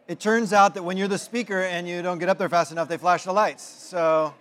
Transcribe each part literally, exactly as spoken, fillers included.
It turns out that when you're the speaker and you don't get up there fast enough, they flash the lights. So,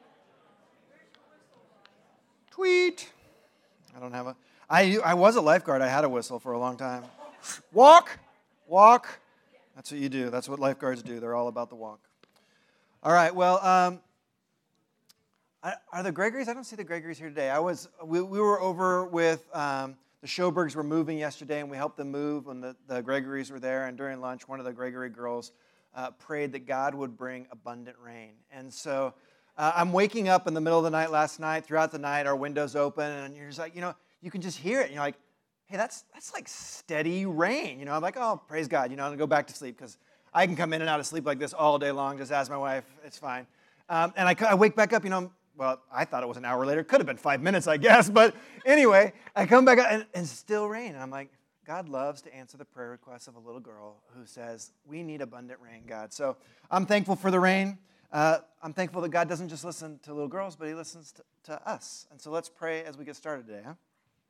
tweet. I don't have a, I, I was a lifeguard. I had a whistle for a long time. Walk, walk. That's what you do. That's what lifeguards do. They're all about the walk. All right, well, um, I, are the Gregorys? I don't see the Gregorys here today. I was, we, we were over with, um, the Schobergs were moving yesterday, and we helped them move when the, the Gregorys were there. And during lunch, one of the Gregory girls uh, prayed that God would bring abundant rain. And so uh, I'm waking up in the middle of the night last night. Throughout the night, our window's open, and you're just like, you know, you can just hear it. And you're like, hey, that's that's like steady rain. You know, I'm like, oh, praise God. You know, I'm going to go back to sleep because I can come in and out of sleep like this all day long. Just ask my wife. It's fine. Um, and I, I wake back up, you know, well, I thought it was an hour later. Could have been five minutes, I guess. But anyway, I come back and, and still rain. And I'm like, God loves to answer the prayer requests of a little girl who says, we need abundant rain, God. So I'm thankful for the rain. Uh, I'm thankful that God doesn't just listen to little girls, but he listens to, to us. And so let's pray as we get started today, huh?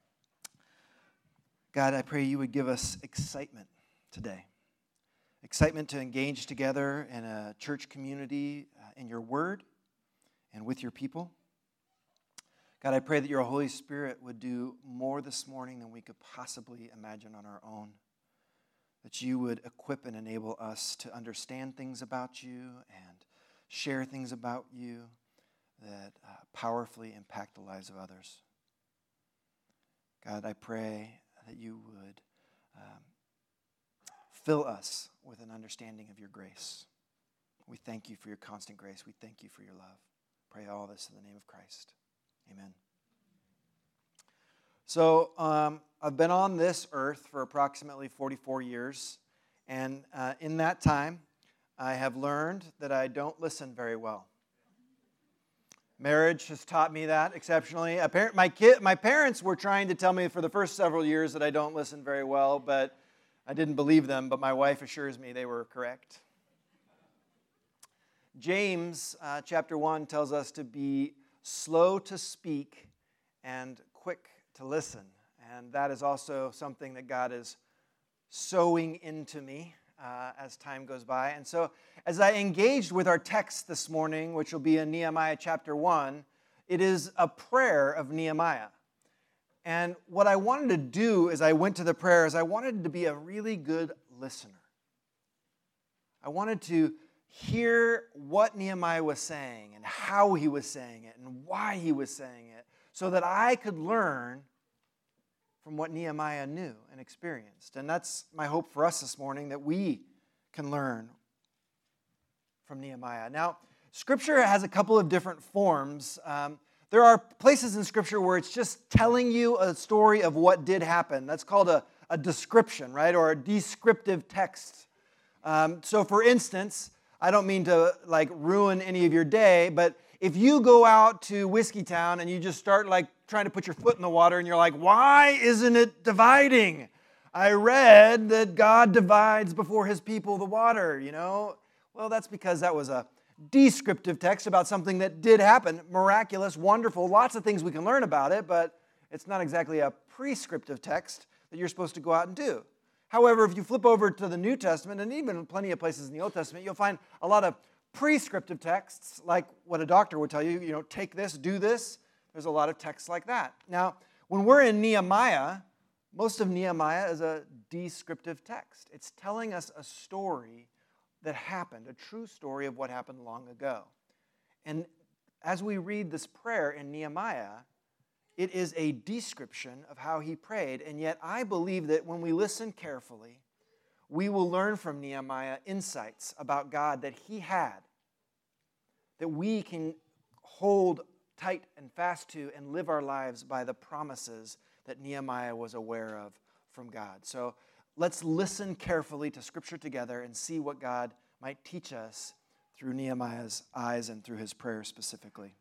God, I pray you would give us excitement today. Excitement to engage together in a church community, uh, in your word, and with your people. God, I pray that your Holy Spirit would do more this morning than we could possibly imagine on our own. That you would equip and enable us to understand things about you and share things about you that uh, powerfully impact the lives of others. God, I pray that you would um, fill us with an understanding of your grace. We thank you for your constant grace. We thank you for your love. Pray all this in the name of Christ. Amen. So um, I've been on this earth for approximately forty-four years, and uh, in that time, I have learned that I don't listen very well. Marriage has taught me that exceptionally. Apparently, my kid, my parents were trying to tell me for the first several years that I don't listen very well, but I didn't believe them. But my wife assures me they were correct. James uh, chapter one tells us to be slow to speak and quick to listen. And that is also something that God is sowing into me uh, as time goes by. And so as I engaged with our text this morning, which will be in Nehemiah chapter one, it is a prayer of Nehemiah. And what I wanted to do as I went to the prayer is I wanted to be a really good listener. I wanted to hear what Nehemiah was saying and how he was saying it and why he was saying it so that I could learn from what Nehemiah knew and experienced. And that's my hope for us this morning, that we can learn from Nehemiah. Now, Scripture has a couple of different forms. Um, there are places in Scripture where it's just telling you a story of what did happen. That's called a, a description, right, or a descriptive text. Um, so, for instance, I don't mean to like ruin any of your day, but if you go out to Whiskey Town and you just start like trying to put your foot in the water and you're like, why isn't it dividing? I read that God divides before his people the water, you know? Well, that's because that was a descriptive text about something that did happen. Miraculous, wonderful, lots of things we can learn about it, but it's not exactly a prescriptive text that you're supposed to go out and do. However, if you flip over to the New Testament, and even plenty of places in the Old Testament, you'll find a lot of prescriptive texts, like what a doctor would tell you, you know, take this, do this. There's a lot of texts like that. Now, when we're in Nehemiah, most of Nehemiah is a descriptive text. It's telling us a story that happened, a true story of what happened long ago. And as we read this prayer in Nehemiah, it is a description of how he prayed, and yet I believe that when we listen carefully, we will learn from Nehemiah insights about God that he had, that we can hold tight and fast to and live our lives by the promises that Nehemiah was aware of from God. So let's listen carefully to Scripture together and see what God might teach us through Nehemiah's eyes and through his prayer specifically.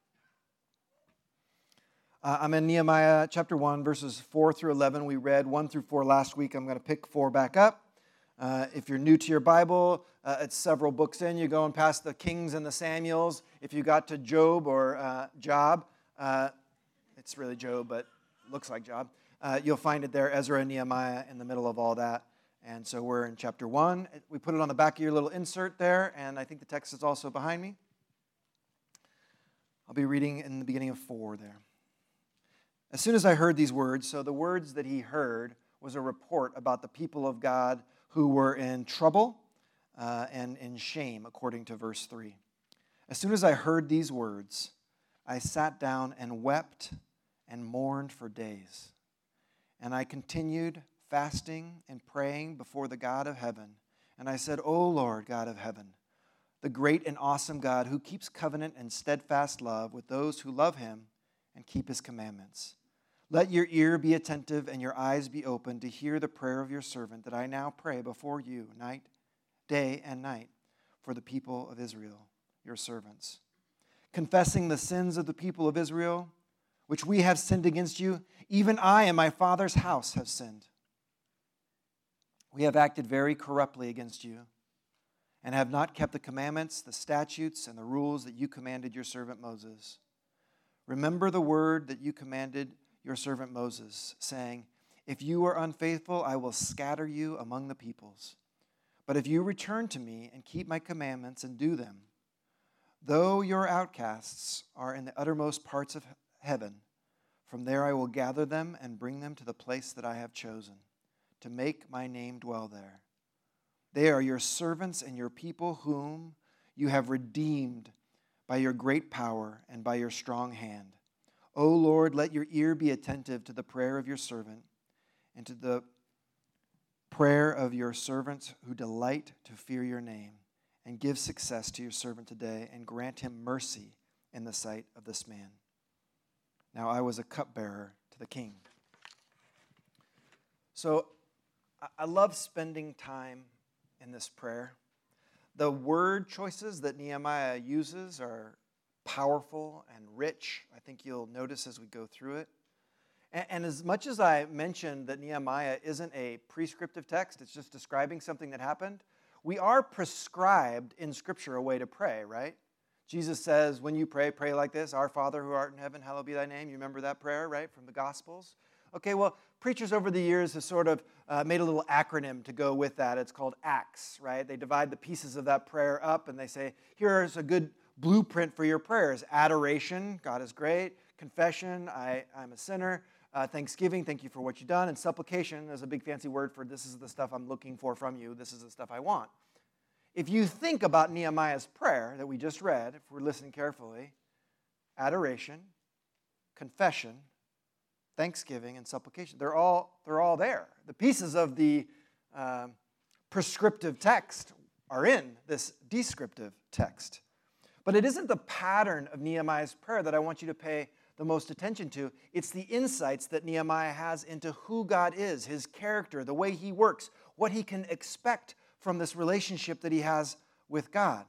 Uh, I'm in Nehemiah chapter one, verses four through eleven. We read one through four last week. I'm going to pick four back up. Uh, if you're new to your Bible, uh, it's several books in. You're going past the Kings and the Samuels. If you got to Job or uh, Job, uh, it's really Job, but looks like Job. Uh, you'll find it there, Ezra and Nehemiah in the middle of all that. And so we're in chapter one. We put it on the back of your little insert there, and I think the text is also behind me. I'll be reading in the beginning of four there. As soon as I heard these words, so the words that he heard was a report about the people of God who were in trouble uh, and in shame, according to verse three. As soon as I heard these words, I sat down and wept and mourned for days. And I continued fasting and praying before the God of heaven. And I said, O Lord, God of heaven, the great and awesome God who keeps covenant and steadfast love with those who love him and keep his commandments. Let your ear be attentive and your eyes be open to hear the prayer of your servant that I now pray before you night, day and night for the people of Israel, your servants. Confessing the sins of the people of Israel, which we have sinned against you, even I and my father's house have sinned. We have acted very corruptly against you and have not kept the commandments, the statutes, and the rules that you commanded your servant Moses. Remember the word that you commanded your servant Moses, saying, if you are unfaithful, I will scatter you among the peoples. But if you return to me and keep my commandments and do them, though your outcasts are in the uttermost parts of heaven, from there I will gather them and bring them to the place that I have chosen, to make my name dwell there. They are your servants and your people whom you have redeemed by your great power and by your strong hand. O Lord, let your ear be attentive to the prayer of your servant and to the prayer of your servants who delight to fear your name, and give success to your servant today and grant him mercy in the sight of this man. Now I was a cupbearer to the king. So I love spending time in this prayer. The word choices that Nehemiah uses are powerful and rich. I think you'll notice as we go through it. And, and as much as I mentioned that Nehemiah isn't a prescriptive text, it's just describing something that happened, we are prescribed in Scripture a way to pray, right? Jesus says, when you pray, pray like this, Our Father who art in heaven, hallowed be thy name. You remember that prayer, right, from the Gospels? Okay, well, preachers over the years have sort of uh, made a little acronym to go with that. It's called ACTS, right? They divide the pieces of that prayer up, and they say, here's a good blueprint for your prayers. Adoration, God is great. Confession, I, I'm a sinner. Uh, thanksgiving, thank you for what you've done. And supplication is a big fancy word for this is the stuff I'm looking for from you. This is the stuff I want. If you think about Nehemiah's prayer that we just read, if we're listening carefully, adoration, confession, thanksgiving, and supplication, they're all, they're all there. The pieces of the uh, prescriptive text are in this descriptive text. But it isn't the pattern of Nehemiah's prayer that I want you to pay the most attention to. It's the insights that Nehemiah has into who God is, his character, the way he works, what he can expect from this relationship that he has with God.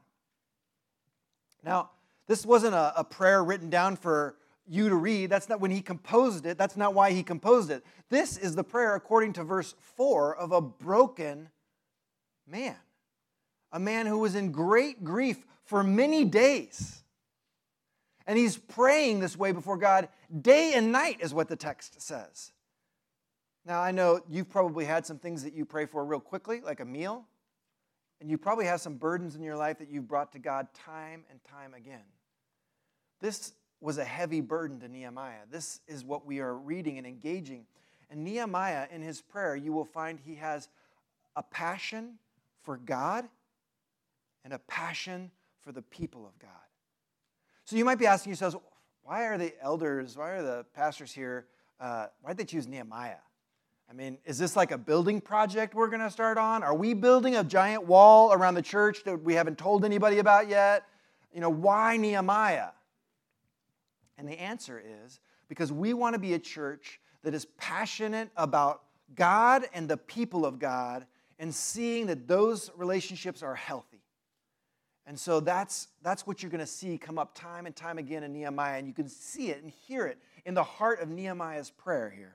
Now, this wasn't a, a prayer written down for you to read. That's not when he composed it. That's not why he composed it. This is the prayer, according to verse four, of a broken man. A man who was in great grief for many days. And he's praying this way before God day and night is what the text says. Now, I know you've probably had some things that you pray for real quickly, like a meal. And you probably have some burdens in your life that you've brought to God time and time again. This was a heavy burden to Nehemiah. This is what we are reading and engaging. And Nehemiah, in his prayer, you will find he has a passion for God and a passion for the people of God. So you might be asking yourselves, why are the elders, why are the pastors here, uh, why did they choose Nehemiah? I mean, is this like a building project we're going to start on? Are we building a giant wall around the church that we haven't told anybody about yet? You know, why Nehemiah? And the answer is because we want to be a church that is passionate about God and the people of God and seeing that those relationships are healthy. And so that's, that's what you're going to see come up time and time again in Nehemiah. And you can see it and hear it in the heart of Nehemiah's prayer here.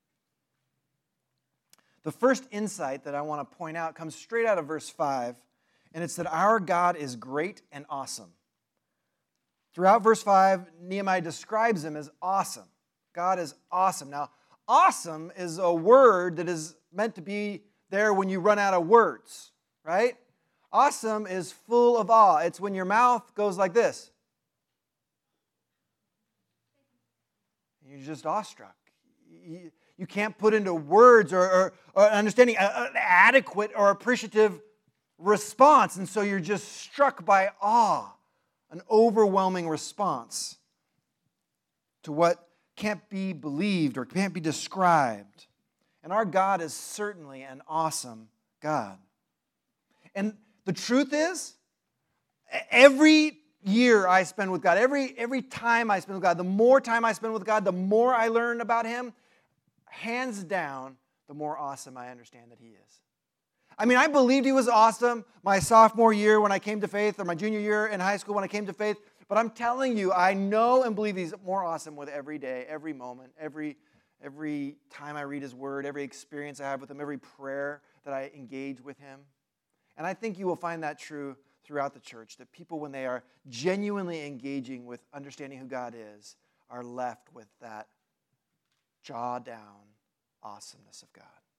The first insight that I want to point out comes straight out of verse five, and it's that our God is great and awesome. Throughout verse five, Nehemiah describes him as awesome. God is awesome. Now, awesome is a word that is meant to be there when you run out of words, right? Awesome is full of awe. It's when your mouth goes like this. You're just awestruck. You, you can't put into words or, or, or understanding an adequate or appreciative response. And so you're just struck by awe, an overwhelming response to what can't be believed or can't be described. And our God is certainly an awesome God. And the truth is, every year I spend with God, every, every time I spend with God, the more time I spend with God, the more I learn about Him, hands down, the more awesome I understand that He is. I mean, I believed He was awesome my sophomore year when I came to faith, or my junior year in high school when I came to faith, but I'm telling you, I know and believe He's more awesome with every day, every moment, every, every time I read His Word, every experience I have with Him, every prayer that I engage with Him. And I think you will find that true throughout the church, that people, when they are genuinely engaging with understanding who God is, are left with that jaw-down awesomeness of God.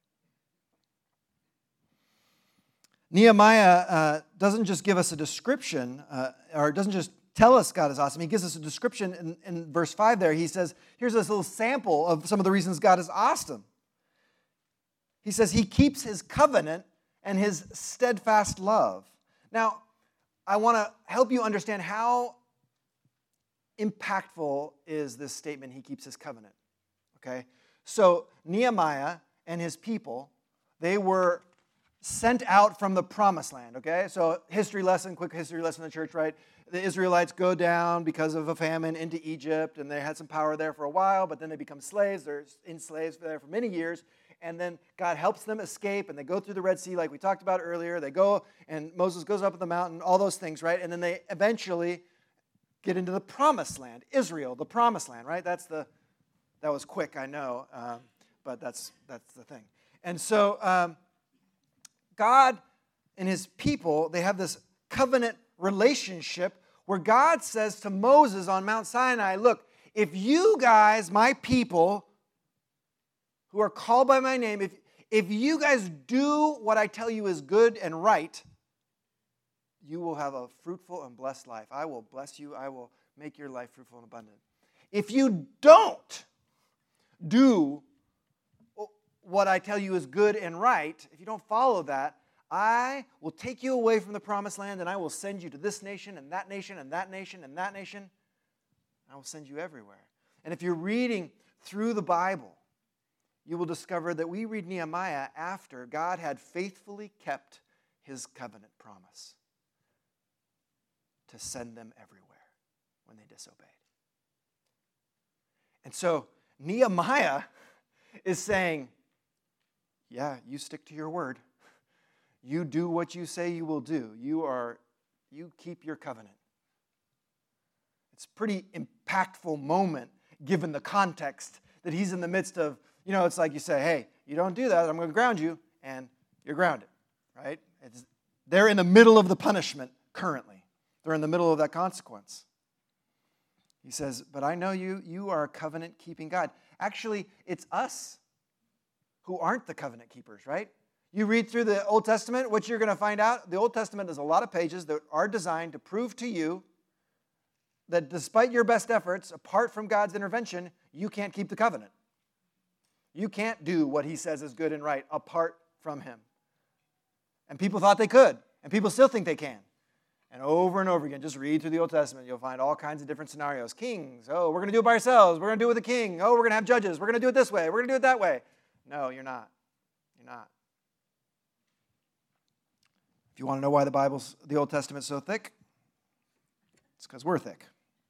Nehemiah uh, doesn't just give us a description, uh, or doesn't just tell us God is awesome. He gives us a description in, in verse five there. He says, here's this little sample of some of the reasons God is awesome. He says He keeps His covenant and His steadfast love. Now, I want to help you understand how impactful is this statement, He keeps His covenant. Okay? So, Nehemiah and his people, they were sent out from the promised land, okay? So, history lesson, quick history lesson in the church, right? The Israelites go down because of a famine into Egypt, and they had some power there for a while, but then they become slaves. They're enslaved there for many years. And then God helps them escape, and they go through the Red Sea like we talked about earlier. They go, and Moses goes up the mountain, all those things, right? And then they eventually get into the promised land, Israel, the promised land, right? That's the, that was quick, I know, um, but that's that's the thing. And so um, God and His people, they have this covenant relationship where God says to Moses on Mount Sinai, look, if you guys, my people, who are called by my name, if, if you guys do what I tell you is good and right, you will have a fruitful and blessed life. I will bless you. I will make your life fruitful and abundant. If you don't do what I tell you is good and right, if you don't follow that, I will take you away from the promised land, and I will send you to this nation and that nation and that nation and that nation. I will send you everywhere. And if you're reading through the Bible, you will discover that we read Nehemiah after God had faithfully kept His covenant promise to send them everywhere when they disobeyed. And so Nehemiah is saying, yeah, you stick to your word. You do what you say you will do. You are, you keep your covenant. It's a pretty impactful moment given the context that he's in the midst of. You know, it's like you say, hey, you don't do that, I'm going to ground you, and you're grounded, right? It's, they're in the middle of the punishment currently. They're in the middle of that consequence. He says, but I know you, you are a covenant-keeping God. Actually, it's us who aren't the covenant keepers, right? You read through the Old Testament, what you're going to find out, the Old Testament is a lot of pages that are designed to prove to you that despite your best efforts, apart from God's intervention, you can't keep the covenant. You can't do what He says is good and right apart from Him. And people thought they could, and people still think they can. And over and over again, just read through the Old Testament, you'll find all kinds of different scenarios. Kings, oh, we're going to do it by ourselves. We're going to do it with a king. Oh, we're going to have judges. We're going to do it this way. We're going to do it that way. No, you're not. You're not. If you want to know why the Bible's, the Old Testament's so thick, it's because we're thick.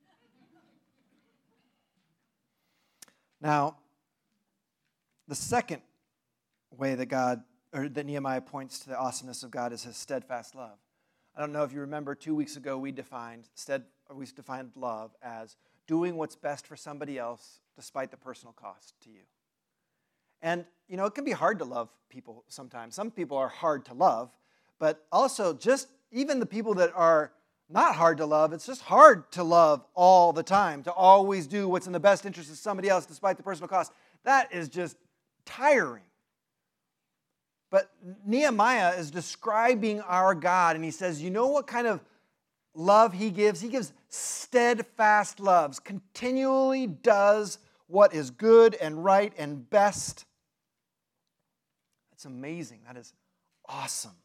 Now, the second way that God, or that Nehemiah points to the awesomeness of God is His steadfast love. I don't know if you remember, two weeks ago we defined stead, or we defined love as doing what's best for somebody else despite the personal cost to you. And, you know, it can be hard to love people sometimes. Some people are hard to love, but also just even the people that are not hard to love, it's just hard to love all the time, to always do what's in the best interest of somebody else despite the personal cost. That is just tiring. But Nehemiah is describing our God, and he says, you know what kind of love he gives? He gives steadfast loves, continually does what is good and right and best. That's amazing. That is awesome.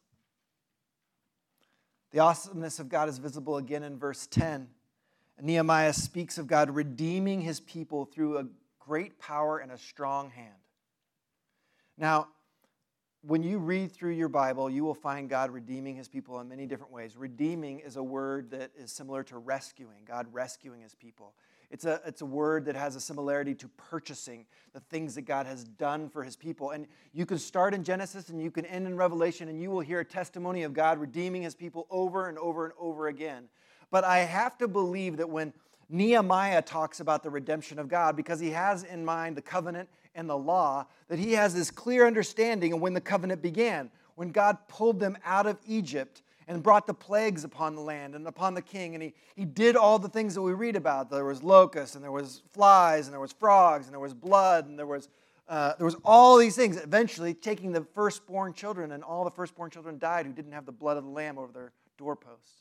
The awesomeness of God is visible again in verse ten. Nehemiah speaks of God redeeming his people through a great power and a strong hand. Now, when you read through your Bible, you will find God redeeming his people in many different ways. Redeeming is a word that is similar to rescuing, God rescuing his people. It's a, it's a word that has a similarity to purchasing the things that God has done for his people. And you can start in Genesis and you can end in Revelation, and you will hear a testimony of God redeeming his people over and over and over again. But I have to believe that when Nehemiah talks about the redemption of God, because he has in mind the covenant and the law, that he has this clear understanding of when the covenant began, when God pulled them out of Egypt and brought the plagues upon the land and upon the king, and he, he did all the things that we read about. There was locusts, and there was flies, and there was frogs, and there was blood, and there was uh, there was all these things, eventually taking the firstborn children, and all the firstborn children died who didn't have the blood of the lamb over their doorposts.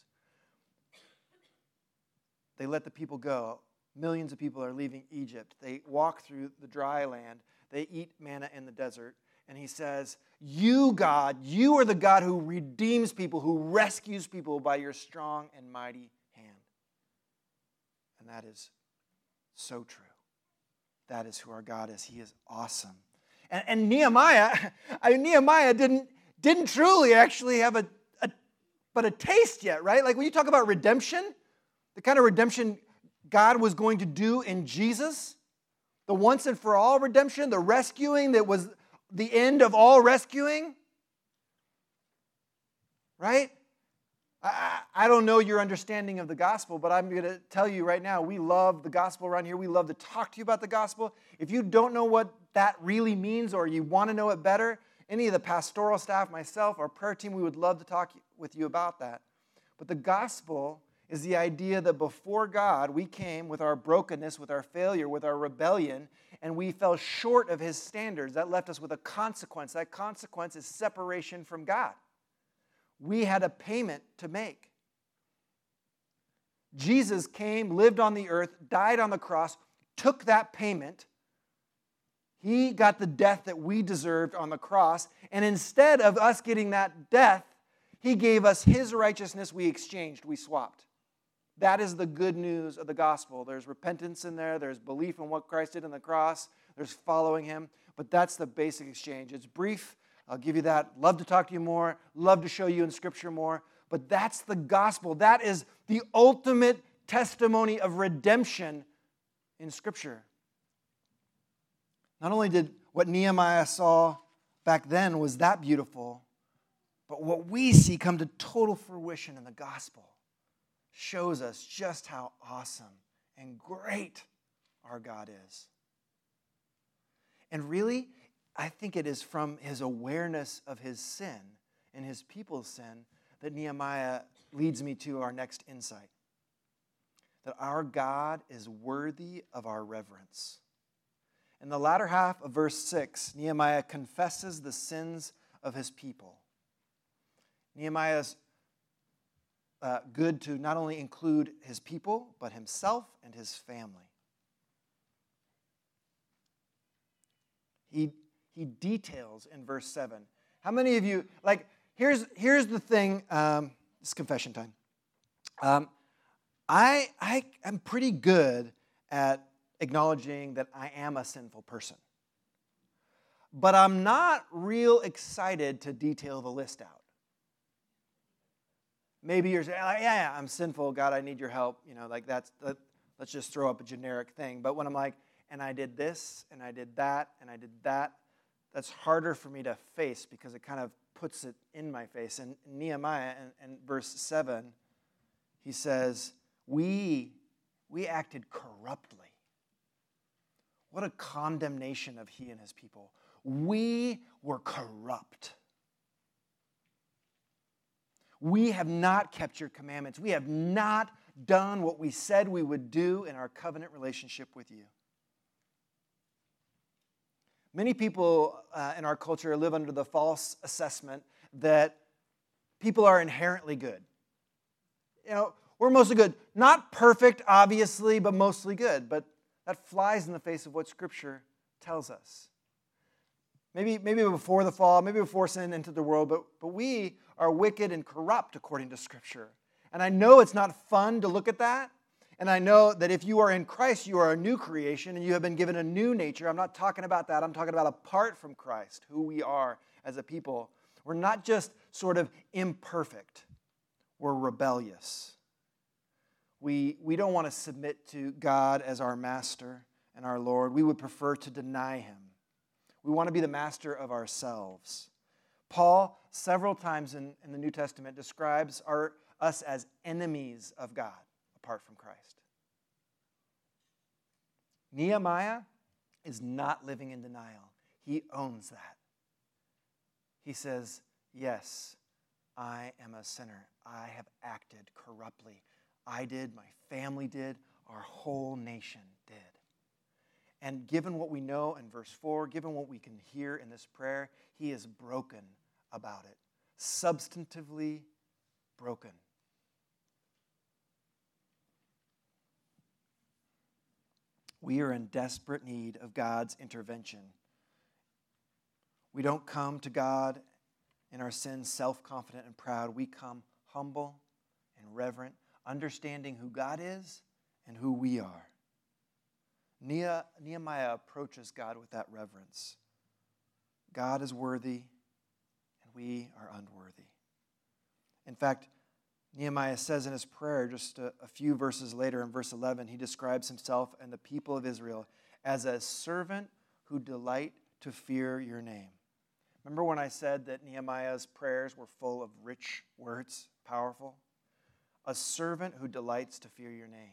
They let the people go. Millions of people are leaving Egypt. They walk through the dry land. They eat manna in the desert. And he says, you, God, you are the God who redeems people, who rescues people by your strong and mighty hand. And that is so true. That is who our God is. He is awesome. And, and Nehemiah, I mean, Nehemiah didn't, didn't truly actually have a, a, but a taste yet, right? Like when you talk about redemption, the kind of redemption God was going to do in Jesus, the once and for all redemption, the rescuing that was the end of all rescuing, right? I, I don't know your understanding of the gospel, but I'm going to tell you right now, we love the gospel around here. We love to talk to you about the gospel. If you don't know what that really means or you want to know it better, any of the pastoral staff, myself, our prayer team, we would love to talk with you about that. But the gospel is the idea that before God, we came with our brokenness, with our failure, with our rebellion, and we fell short of his standards. That left us with a consequence. That consequence is separation from God. We had a payment to make. Jesus came, lived on the earth, died on the cross, took that payment. He got the death that we deserved on the cross, and instead of us getting that death, he gave us his righteousness. We exchanged, we swapped. That is the good news of the gospel. There's repentance in there. There's belief in what Christ did on the cross. There's following him. But that's the basic exchange. It's brief. I'll give you that. Love to talk to you more. Love to show you in Scripture more. But that's the gospel. That is the ultimate testimony of redemption in Scripture. Not only did what Nehemiah saw back then was that beautiful, but what we see come to total fruition in the gospel shows us just how awesome and great our God is. And really, I think it is from his awareness of his sin and his people's sin that Nehemiah leads me to our next insight. That our God is worthy of our reverence. In the latter half of verse six, Nehemiah confesses the sins of his people. Nehemiah's Uh, good to not only include his people, but himself and his family. He, he details in verse seven. How many of you, like, here's, here's the thing, um, it's confession time. Um, I, I am pretty good at acknowledging that I am a sinful person. But I'm not real excited to detail the list out. Maybe you're saying, yeah, yeah, I'm sinful. God, I need your help. You know, like that's, that, let's just throw up a generic thing. But when I'm like, and I did this, and I did that, and I did that, that's harder for me to face because it kind of puts it in my face. And Nehemiah, in, in verse seven, he says, we, we acted corruptly. What a condemnation of he and his people. We were corrupt. We have not kept your commandments. We have not done what we said we would do in our covenant relationship with you. Many people uh, in our culture live under the false assessment that people are inherently good. You know, we're mostly good. Not perfect, obviously, but mostly good. But that flies in the face of what Scripture tells us. Maybe, maybe before the fall, maybe before sin entered the world, but, but we are wicked and corrupt according to Scripture. And I know it's not fun to look at that. And I know that if you are in Christ, you are a new creation and you have been given a new nature. I'm not talking about that. I'm talking about apart from Christ, who we are as a people. We're not just sort of imperfect. We're rebellious. We, we don't want to submit to God as our master and our Lord. We would prefer to deny him. We want to be the master of ourselves. Paul, several times in, in the New Testament, describes our, us as enemies of God apart from Christ. Nehemiah is not living in denial. He owns that. He says, yes, I am a sinner. I have acted corruptly. I did, my family did, our whole nation did. And given what we know in verse four, given what we can hear in this prayer, he is broken about it. Substantively broken. We are in desperate need of God's intervention. We don't come to God in our sins self-confident and proud. We come humble and reverent, understanding who God is and who we are. Nehemiah approaches God with that reverence. God is worthy, and we are unworthy. In fact, Nehemiah says in his prayer just a, a few verses later in verse eleven, he describes himself and the people of Israel as a servant who delight to fear your name. Remember when I said that Nehemiah's prayers were full of rich words, powerful? A servant who delights to fear your name.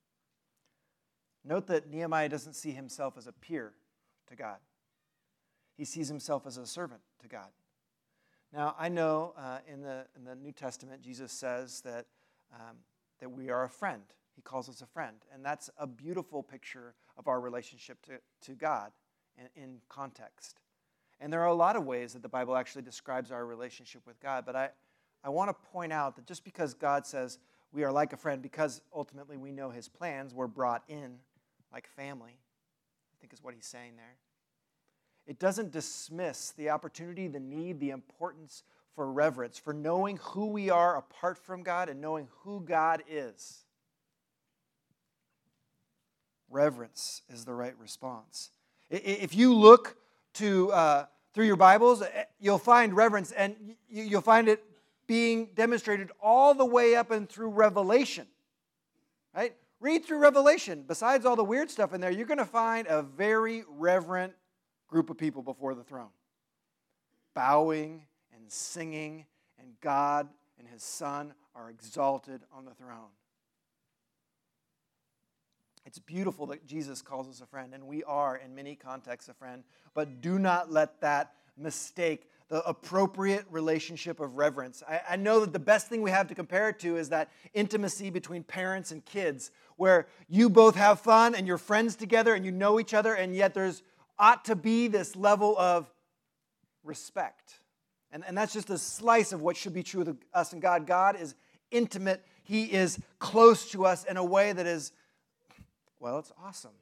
Note that Nehemiah doesn't see himself as a peer to God. He sees himself as a servant to God. Now, I know uh, in the in the New Testament, Jesus says that, um, that we are a friend. He calls us a friend. And that's a beautiful picture of our relationship to, to God in, in context. And there are a lot of ways that the Bible actually describes our relationship with God. But I, I want to point out that just because God says we are like a friend, because ultimately we know his plans, we're brought in like family, I think is what he's saying there. It doesn't dismiss the opportunity, the need, the importance for reverence, for knowing who we are apart from God and knowing who God is. Reverence is the right response. If you look to uh, through your Bibles, you'll find reverence, and you'll find it being demonstrated all the way up and through Revelation. Right? Read through Revelation. Besides all the weird stuff in there, you're going to find a very reverent group of people before the throne, bowing and singing, and God and his Son are exalted on the throne. It's beautiful that Jesus calls us a friend, and we are, in many contexts, a friend, but do not let that mistake the appropriate relationship of reverence. I, I know that the best thing we have to compare it to is that intimacy between parents and kids, where you both have fun and you're friends together and you know each other, and yet there's ought to be this level of respect. And, and that's just a slice of what should be true of us and God. God is intimate. He is close to us in a way that is, well, it's awesome.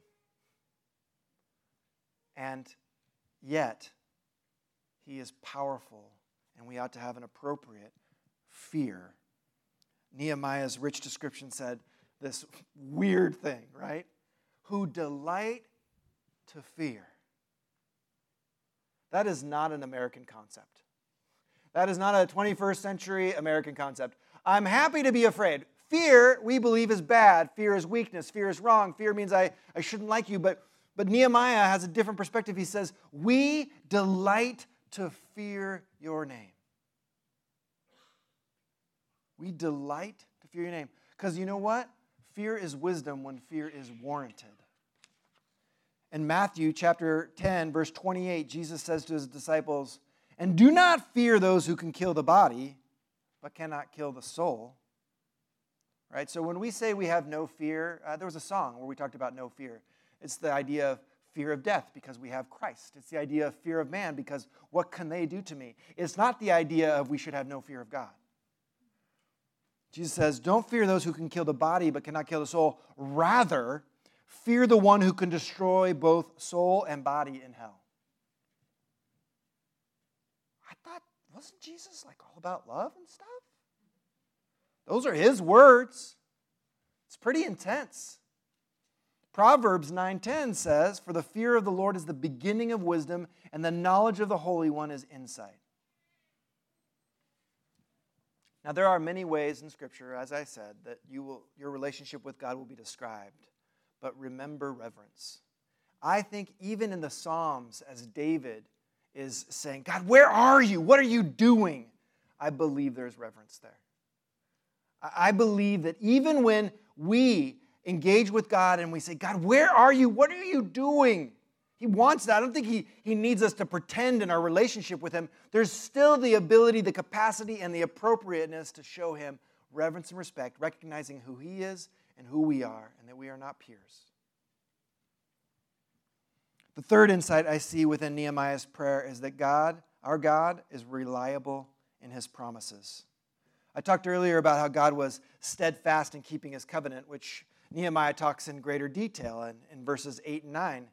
And yet, he is powerful, and we ought to have an appropriate fear. Nehemiah's rich description said this weird thing, right? Who delight to fear. That is not an American concept. That is not a twenty-first century American concept. I'm happy to be afraid. Fear, we believe, is bad. Fear is weakness. Fear is wrong. Fear means I, I shouldn't like you. But, but Nehemiah has a different perspective. He says, we delight to fear your name. We delight to fear your name. Because you know what? Fear is wisdom when fear is warranted. In Matthew chapter ten, verse twenty-eight, Jesus says to his disciples, and do not fear those who can kill the body, but cannot kill the soul. Right? So when we say we have no fear, uh, there was a song where we talked about no fear. It's the idea of fear of death because we have Christ. It's the idea of fear of man because what can they do to me? It's not the idea of we should have no fear of God. Jesus says, don't fear those who can kill the body but cannot kill the soul. Rather, fear the one who can destroy both soul and body in hell. I thought, wasn't Jesus like all about love and stuff? Those are his words. It's pretty intense. Proverbs nine ten says, for the fear of the Lord is the beginning of wisdom, and the knowledge of the Holy One is insight. Now, there are many ways in Scripture, as I said, that you will, your relationship with God will be described. But remember reverence. I think even in the Psalms, as David is saying, God, where are you? What are you doing? I believe there's reverence there. I believe that even when we engage with God and we say, God, where are you? What are you doing? He wants that. I don't think he, he needs us to pretend in our relationship with him. There's still the ability, the capacity, and the appropriateness to show him reverence and respect, recognizing who he is and who we are, and that we are not peers. The third insight I see within Nehemiah's prayer is that God, our God, is reliable in his promises. I talked earlier about how God was steadfast in keeping his covenant, which Nehemiah talks in greater detail in, in verses eight and nine.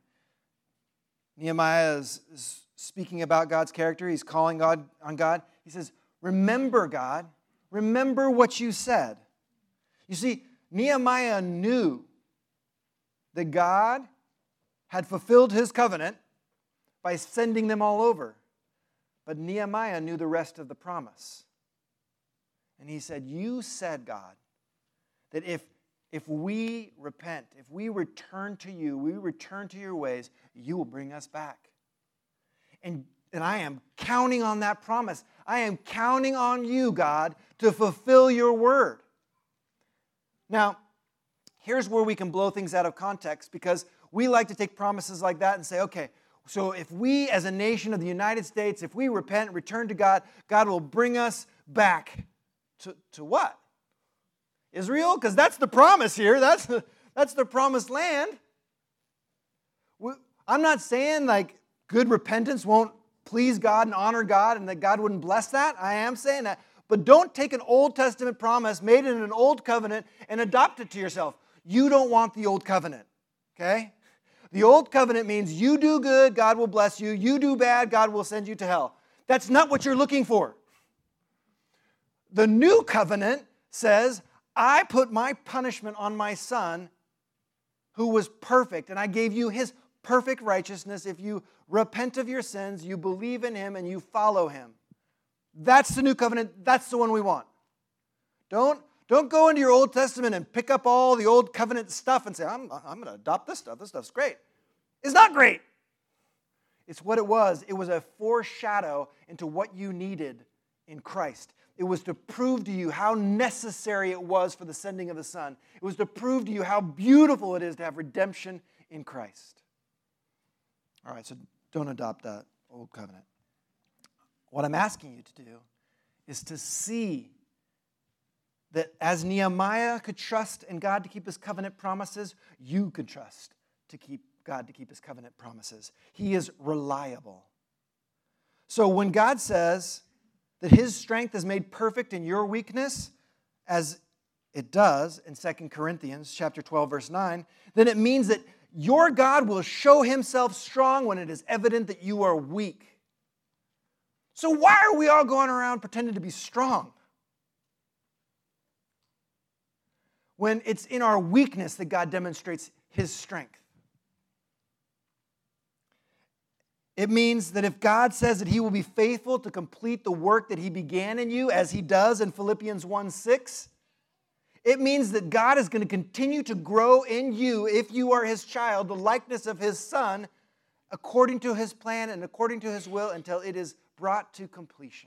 Nehemiah is, is speaking about God's character. He's calling God on God. He says, remember, God, remember what you said. You see, Nehemiah knew that God had fulfilled his covenant by sending them all over. But Nehemiah knew the rest of the promise. And he said, you said, God, that if, if we repent, if we return to you, we return to your ways, you will bring us back. And, and I am counting on that promise. I am counting on you, God, to fulfill your word. Now, here's where we can blow things out of context, because we like to take promises like that and say, okay, so if we as a nation of the United States, if we repent and return to God, God will bring us back. To, to what? Israel? Because that's the promise here. That's the, that's the promised land. We, I'm not saying like good repentance won't please God and honor God and that God wouldn't bless that. I am saying that. But don't take an Old Testament promise made in an old covenant and adopt it to yourself. You don't want the old covenant, okay? The old covenant means you do good, God will bless you. You do bad, God will send you to hell. That's not what you're looking for. The new covenant says, I put my punishment on my son who was perfect, and I gave you his perfect righteousness. If you repent of your sins, you believe in him, and you follow him. That's the new covenant. That's the one we want. Don't, don't go into your Old Testament and pick up all the old covenant stuff and say, I'm, I'm going to adopt this stuff. This stuff's great. It's not great. It's what it was. It was a foreshadow into what you needed in Christ. It was to prove to you how necessary it was for the sending of the Son. It was to prove to you how beautiful it is to have redemption in Christ. All right, so don't adopt that old covenant. What I'm asking you to do is to see that as Nehemiah could trust in God to keep his covenant promises, you could trust to keep God to keep his covenant promises. He is reliable. So when God says that his strength is made perfect in your weakness, as it does in Second Corinthians chapter twelve, verse nine, then it means that your God will show himself strong when it is evident that you are weak. So why are we all going around pretending to be strong? When it's in our weakness that God demonstrates his strength. It means that if God says that he will be faithful to complete the work that he began in you, as he does in Philippians one six, it means that God is going to continue to grow in you, if you are his child, the likeness of his Son, according to his plan and according to his will, until it is brought to completion.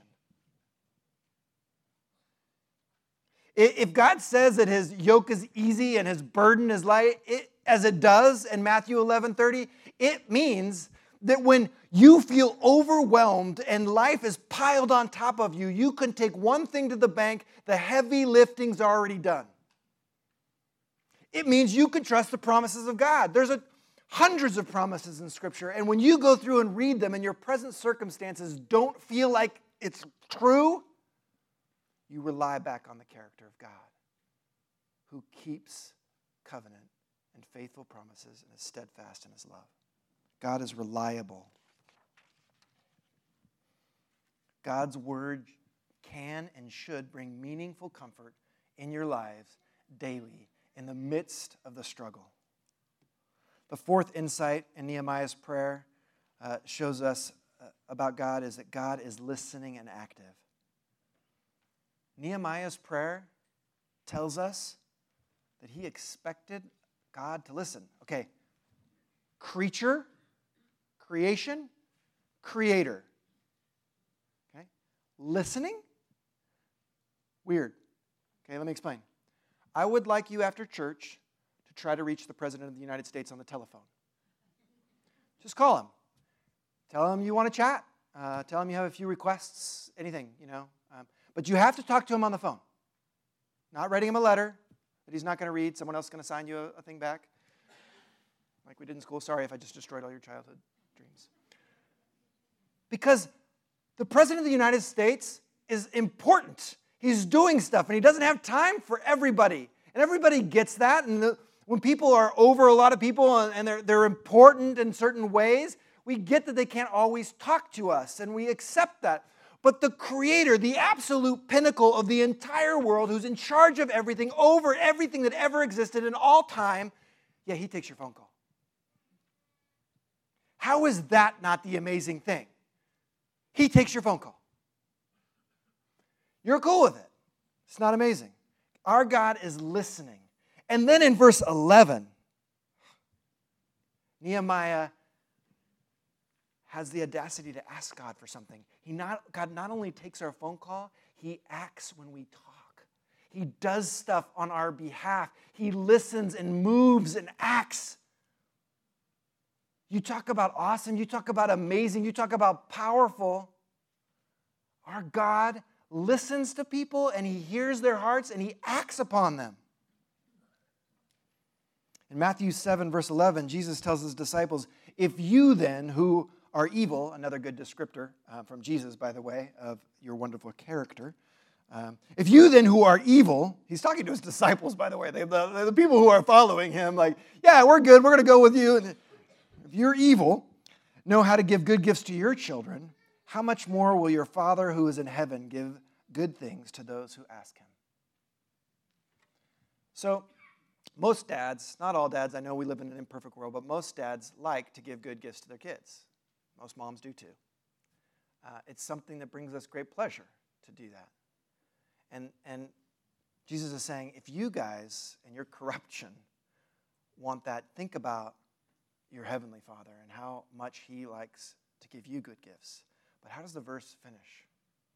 If God says that his yoke is easy and his burden is light, it, as it does in Matthew eleven thirty, it means that when you feel overwhelmed and life is piled on top of you, you can take one thing to the bank, the heavy lifting's already done. It means you can trust the promises of God. There's a, hundreds of promises in Scripture, and when you go through and read them and your present circumstances don't feel like it's true, you rely back on the character of God, who keeps covenant and faithful promises and is steadfast in his love. God is reliable. God's word can and should bring meaningful comfort in your lives daily in the midst of the struggle. The fourth insight in Nehemiah's prayer uh, shows us uh, about God is that God is listening and active. Nehemiah's prayer tells us that he expected God to listen. Okay, creature, creation, creator. Okay, listening? Weird. Okay, let me explain. I would like you after church to try to reach the President of the United States on the telephone. Just call him. Tell him you want to chat. Uh, tell him you have a few requests, anything, you know. Um, but you have to talk to him on the phone. Not writing him a letter that he's not going to read. Someone else is going to sign you a, a thing back. Like we did in school. Sorry if I just destroyed all your childhood dreams. Because the President of the United States is important. He's doing stuff, and he doesn't have time for everybody. And everybody gets that. And the, when people are over a lot of people and, and they're, they're important in certain ways, we get that they can't always talk to us, and we accept that. But the Creator, the absolute pinnacle of the entire world, who's in charge of everything, over everything that ever existed in all time, yeah, he takes your phone call. How is that not the amazing thing? He takes your phone call. You're cool with it. It's not amazing. Our God is listening. And then in verse eleven, Nehemiah has the audacity to ask God for something. He not, God not only takes our phone call, he acts when we talk. He does stuff on our behalf. He listens and moves and acts. You talk about awesome. You talk about amazing. You talk about powerful. Our God listens to people and he hears their hearts and he acts upon them. In Matthew seven, verse eleven, Jesus tells his disciples, if you then who are evil, another good descriptor uh, from Jesus, by the way, of your wonderful character. Um, if you then who are evil, he's talking to his disciples, by the way, they, the, the people who are following him, like, yeah, we're good, we're going to go with you. And if you're evil, know how to give good gifts to your children, how much more will your Father who is in heaven give good things to those who ask him? So, most dads, not all dads, I know we live in an imperfect world, but most dads like to give good gifts to their kids. Most moms do too. Uh, it's something that brings us great pleasure to do that. And, and Jesus is saying, if you guys in your corruption want that, think about your heavenly Father and how much he likes to give you good gifts. But how does the verse finish?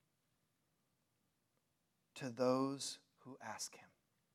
To those who ask him.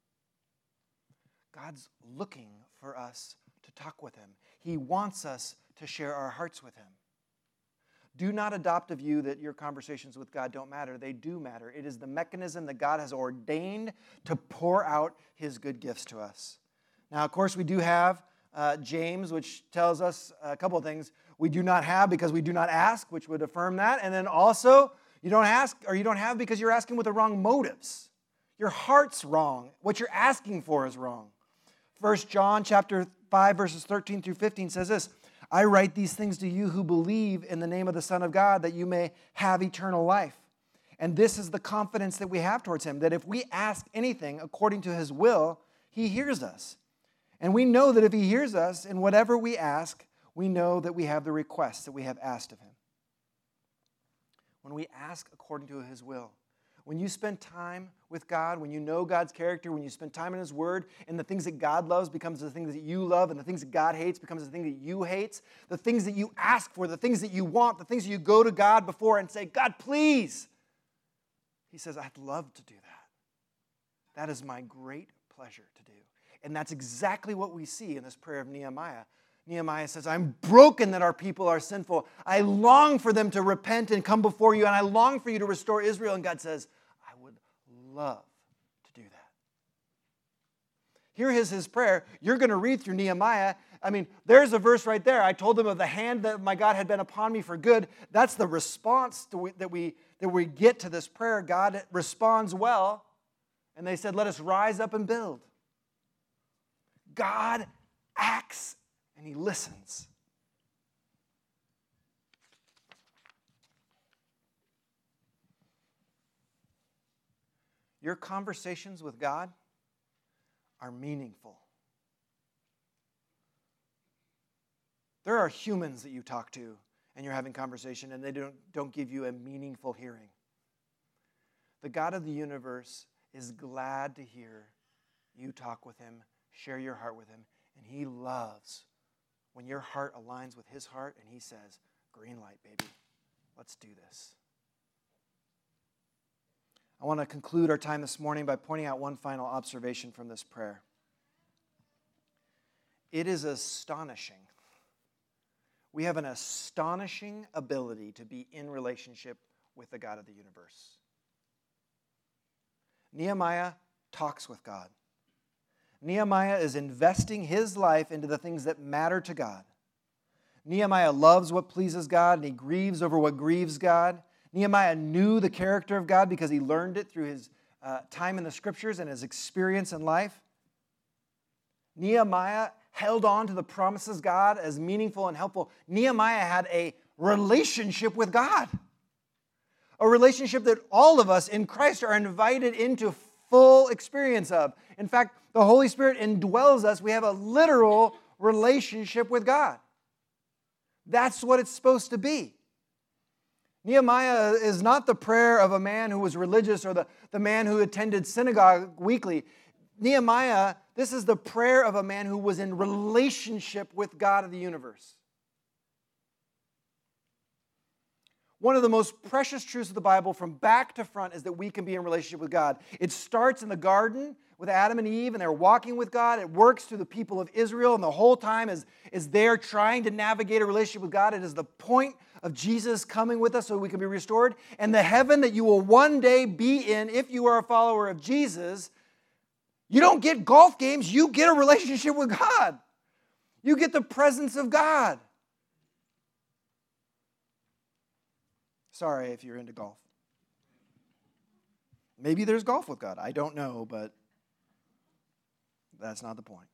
God's looking for us to talk with him. He wants us to share our hearts with him. Do not adopt a view that your conversations with God don't matter. They do matter. It is the mechanism that God has ordained to pour out his good gifts to us. Now, of course, we do have uh, James, which tells us a couple of things. We do not have because we do not ask, which would affirm that. And then also, you don't ask or you don't have because you're asking with the wrong motives. Your heart's wrong. What you're asking for is wrong. First John chapter five, verses thirteen through fifteen says this, I write these things to you who believe in the name of the Son of God, that you may have eternal life. And this is the confidence that we have towards him, that if we ask anything according to his will, he hears us. And we know that if he hears us in whatever we ask, we know that we have the requests that we have asked of him. When we ask according to his will, when you spend time with God, when you know God's character, when you spend time in his word, and the things that God loves becomes the things that you love, and the things that God hates becomes the thing that you hate, the things that you ask for, the things that you want, the things that you go to God before and say, God, please. He says, I'd love to do that. That is my great pleasure to do. And that's exactly what we see in this prayer of Nehemiah. Nehemiah says, I'm broken that our people are sinful. I long for them to repent and come before you, and I long for you to restore Israel. And God says, I would love to do that. Here is his prayer. You're going to read through Nehemiah. I mean, there's a verse right there. I told them of the hand that my God had been upon me for good. That's the response to we, that we that we get to this prayer. God responds well. And they said, let us rise up and build. God acts and he listens. Your conversations with God are meaningful. There are humans that you talk to and you're having conversation and they don't, don't give you a meaningful hearing. The God of the universe is glad to hear you talk with him, share your heart with him, and he loves when your heart aligns with his heart and he says, green light, baby, let's do this. I want to conclude our time this morning by pointing out one final observation from this prayer. It is astonishing. We have an astonishing ability to be in relationship with the God of the universe. Nehemiah talks with God. Nehemiah is investing his life into the things that matter to God. Nehemiah loves what pleases God, and he grieves over what grieves God. Nehemiah knew the character of God because he learned it through his uh, time in the Scriptures and his experience in life. Nehemiah held on to the promises of God as meaningful and helpful. Nehemiah had a relationship with God. A relationship that all of us in Christ are invited into full experience of. In fact, the Holy Spirit indwells us. We have a literal relationship with God. That's what it's supposed to be. Nehemiah is not the prayer of a man who was religious or the, the man who attended synagogue weekly. Nehemiah, this is the prayer of a man who was in relationship with God of the universe. One of the most precious truths of the Bible from back to front is that we can be in relationship with God. It starts in the garden with Adam and Eve, and they're walking with God. It works through the people of Israel, and the whole time is, is they're trying to navigate a relationship with God. It is the point of Jesus coming with us so we can be restored. And the heaven that you will one day be in if you are a follower of Jesus, you don't get golf games, you get a relationship with God. You get the presence of God. Sorry if you're into golf. Maybe there's golf with God. I don't know, but that's not the point.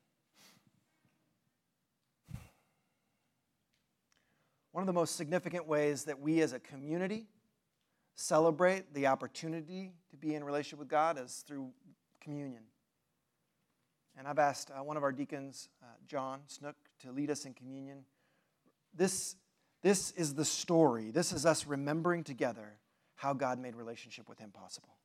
One of the most significant ways that we as a community celebrate the opportunity to be in relationship with God is through communion. And I've asked uh, one of our deacons, uh, John Snook, to lead us in communion. This, this is the story. This is us remembering together how God made relationship with him possible.